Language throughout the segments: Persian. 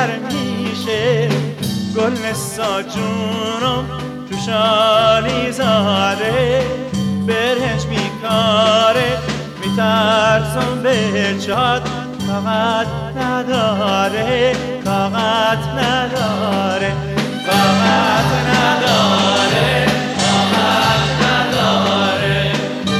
بهتر میشه. گل نسا جونم تو شالی زاره، برهنج میکاره میترسم به جاد، طاقت نداره طاقت نداره طاقت نداره طاقت نداره.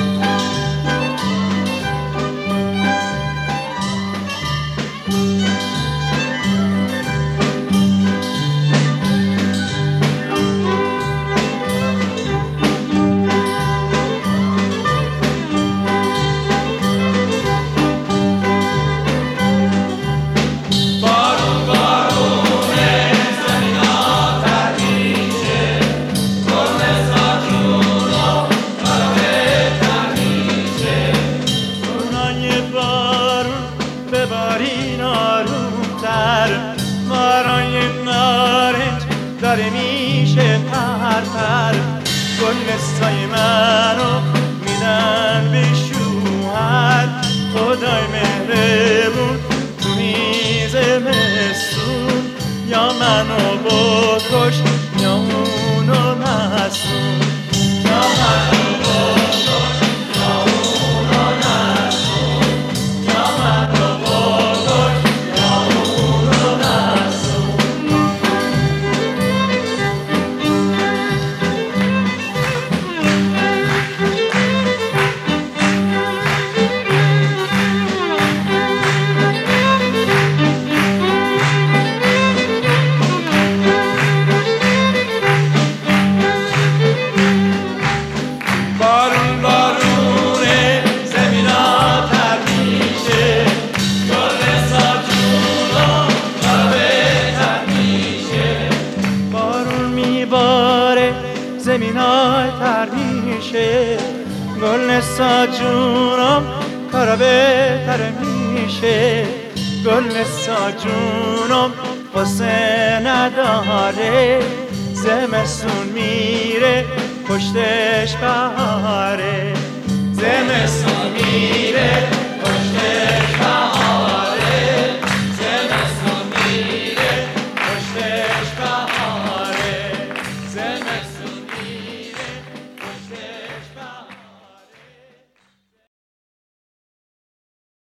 ببارین آرومتر، بارای نارنج داره میشه پرپر. گل نسای منو میدن به شوهر، خدای مهربون تو میز مسون، یا منو بکش یا اونو مسون، یا منو بکش یا اونو مسون، یا منو زمینای تر میشه. گل نسا جونم کارا بهتر میشه. گل نسا جونم قصه نداره، زمستون میره پشتش بهاره، زمستون میره پشتش بهاره.